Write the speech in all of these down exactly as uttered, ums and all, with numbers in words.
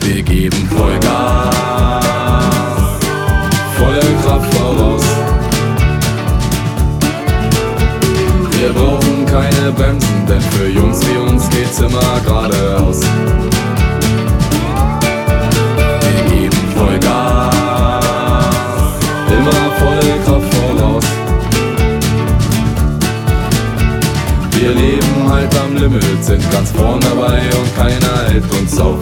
Wir geben Vollgas, volle Kraft voraus. Wir brauchen keine Bremsen, denn für Jungs wie uns geht's immer geradeaus. Wir geben Vollgas, immer volle Kraft voraus. Wir leben halt am Limit, sind ganz vorn dabei und keiner hält uns auf.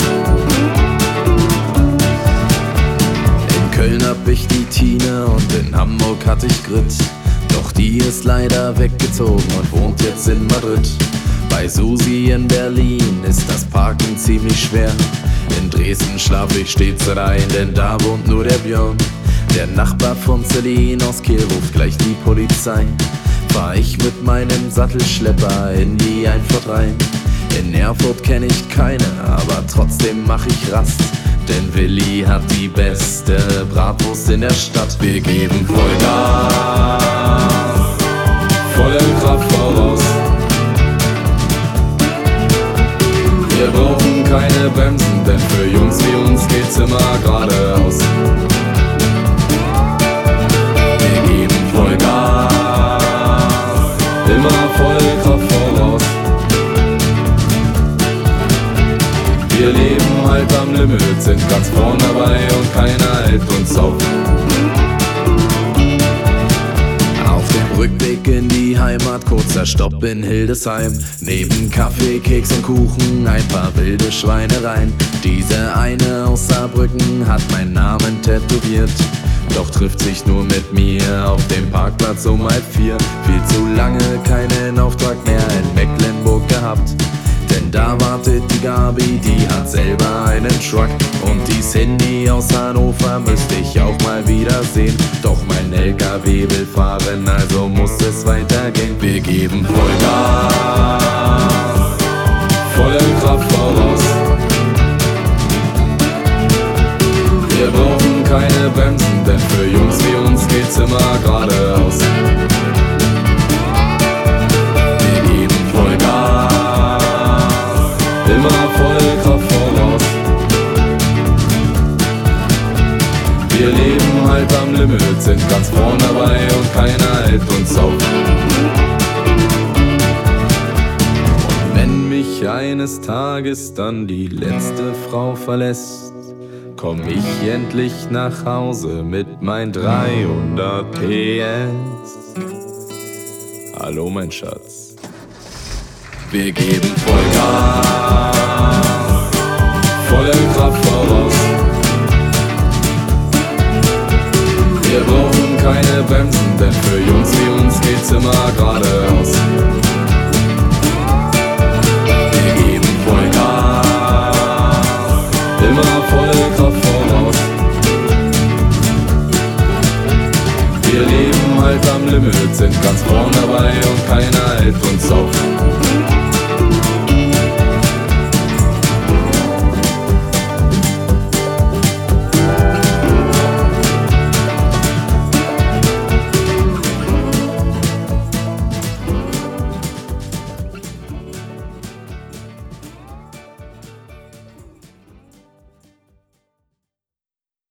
In Köln hab ich die Tine und in Hamburg hatte ich Grit. Doch die ist leider weggezogen und wohnt jetzt in Madrid. Bei Susi in Berlin ist das Parken ziemlich schwer. In Dresden schlaf ich stets allein, denn da wohnt nur der Björn. Der Nachbar von Celine aus Kiel ruft gleich die Polizei. Fahr ich mit meinem Sattelschlepper in die Einfahrt rein. In Erfurt kenn ich keine, aber trotzdem mach ich Rast. Denn Willi hat die beste Bratwurst in der Stadt. Wir geben Vollgas, volle Kraft voraus. Wir brauchen keine Bremsen, denn für Jungs wie uns geht's immer geradeaus. Wir geben Vollgas, immer volle Kraft voraus. Wir leben halt am Limit, sind ganz vorn dabei und keiner hält uns auf. Auf dem Rückweg in die Heimat, kurzer Stopp in Hildesheim. Neben Kaffee, Keks und Kuchen ein paar wilde Schweinereien. Diese eine aus Saarbrücken hat meinen Namen tätowiert, doch trifft sich nur mit mir auf dem Parkplatz um halb vier. Viel zu lange keinen Auftrag mehr in Mecklenburg gehabt, denn da wartet die Gabi, die hat selber einen Truck. Und die Cindy aus Hannover müsste ich auch mal wiedersehen. Doch mein L K W will fahren, also muss es weitergehen. Wir geben Vollgas, volle Kraft voraus. Wir brauchen keine Bremsen, denn für Jungs wie uns geht's immer geradeaus. Wir geben Vollgas, immer volle Kraft voraus. Wir leben halt am Limit, sind ganz vorn dabei und keiner hält uns auf. Und wenn mich eines Tages dann die letzte Frau verlässt, komm ich endlich nach Hause mit mein dreihundert P S. Hallo mein Schatz. Wir geben Vollgas, volle Kraft voraus. Wir brauchen keine Bremsen, denn für Jungs wie uns geht's immer geradeaus. Wir geben Vollgas, immer volle Kraft voraus. Wir leben halt am Limit, sind ganz vorn dabei und keiner hält uns auf.